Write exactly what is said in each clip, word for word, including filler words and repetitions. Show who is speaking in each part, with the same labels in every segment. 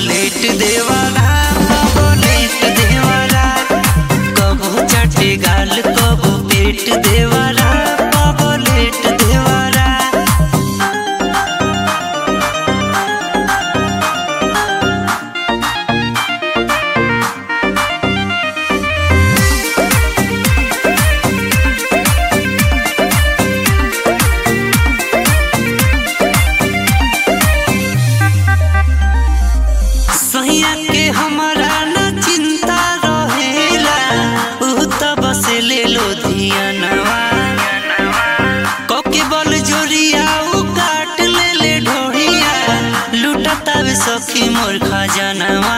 Speaker 1: Chocolate देवाला chocolate देवाला कबो चाटे गाल कबो पेट देवाला चॉकलेट देवाला। सैया के हमारा न चिंता रहेला उ त बस ले लो धियानवा कोके बल जोरिया उ काट ले ले ढोड़िया लुटता वे सखी मोर खजानवा।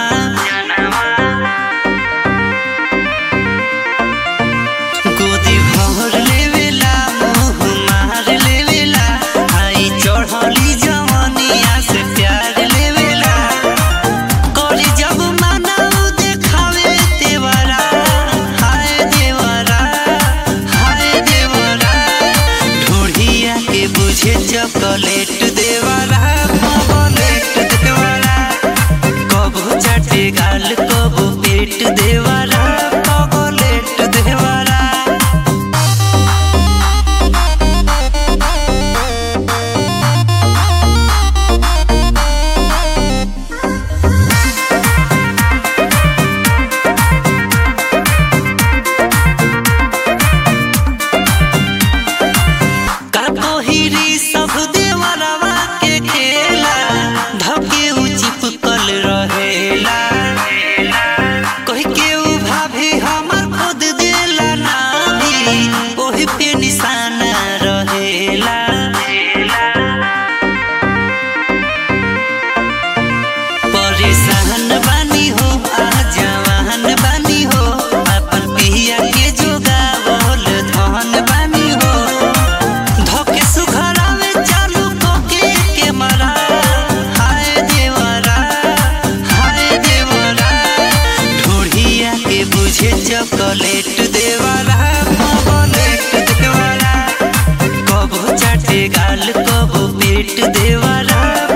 Speaker 1: गोदी भर लेवेला मुँह मार लेवेला आई चढ़ली जवानिया से प्यार लेवेला करी जब माना उ देखावे देवरा हाय देवरा हाय देवरा ढोढ़िया के बुझे चॉकलेट देवरा चॉकलेट देवरा कबो चाटे गाल कबो पेट देवरा चॉकलेट देवरा। हिरी सब देवरवा के खेला धके उ चिपकल रहेला कह के उ भाभी हमर खुद देला ना भी ओही पे निशाना रहेला। परेशान बानी हो आ जवान बानी हो अपन पिया के जोगावल धन बानी हो धके सुखरावे चालू कोके के मरा हाय देवरा हाय देवरा ढोढ़िया के बुझे चॉकलेट देवरा चॉकलेट देवरा कबो चाटे गाल कबो पेट देवरा।